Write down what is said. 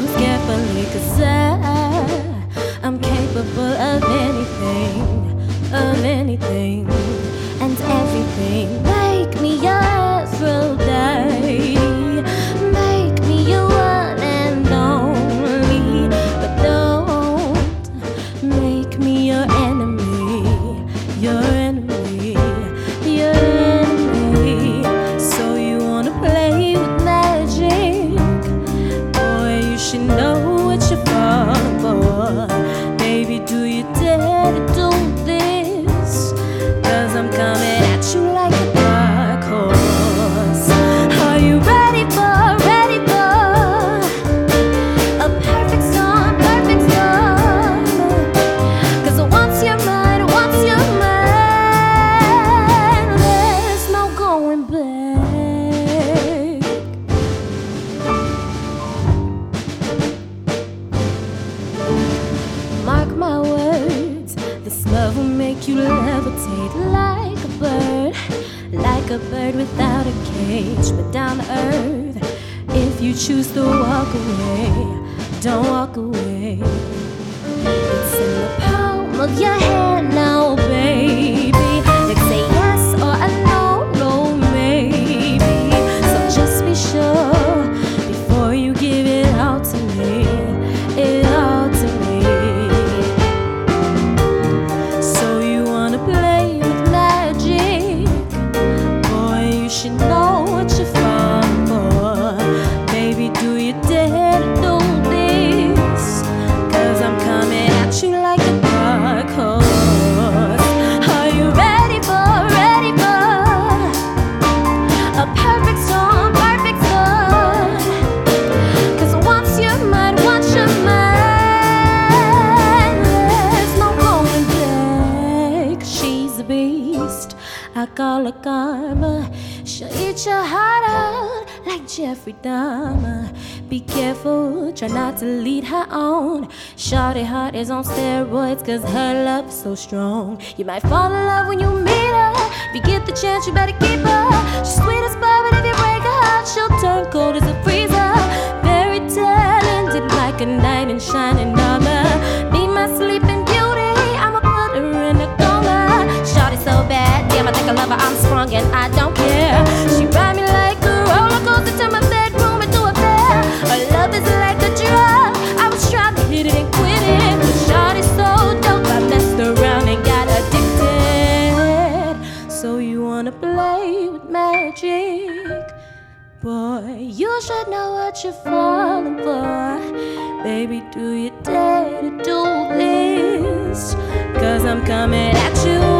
choose carefully, 'cause I'm capable of anything and everything. Make me your Aphrodite, make me your one and only, but don't make me your enemy, your enemy, your enemy. So you wanna play with magic? Boy, you should know what you're falling for. Baby, do you dare to do this? 'Cause I'm coming at you like a dark horse. Are you ready for a perfect storm, perfect storm? 'Cause once you're mine, there's no going back. Mark my words, this love will make you levitate like a bird without a cage, but down to earth. If you choose to walk away, don't walk away. It's in the palm of your hand now, baby. You can say yes or a no, maybe. So just be sure before you give it all to me, it all to me. So you wanna play with magic? Boy, you should know what you're falling for. Baby, do you dare to do this? 'Cause I'm coming at you like a dark horse. Are you ready for a perfect storm, perfect storm? 'Cause once you're mine, there's no going back. She's a beast, I call her karma. She'll eat your heart out like Jeffrey Dahmer. Be careful, try not to lead her on. Shawty heart is on steroids, 'cause her love is so strong. You might fall in love when you meet her. If you get the chance, you better keep her. She's sweet as pie, but if you break her heart, she'll turn cold as a freezer. Very talented, like a knight in shining armor. Be my sleeping beauty, I'ma put her in a coma. Shawty so bad, damn, I think I love her, I'm sprung and I don't care. She ride me like a roller coaster to my bedroom into a fair. Her love is like a drug, I was trying to hit it and quit it, but Shawty's so dope, I messed around and got addicted. So you wanna play with magic? Boy, you should know what you're falling for. Baby, do you dare to do this? 'Cause I'm coming at you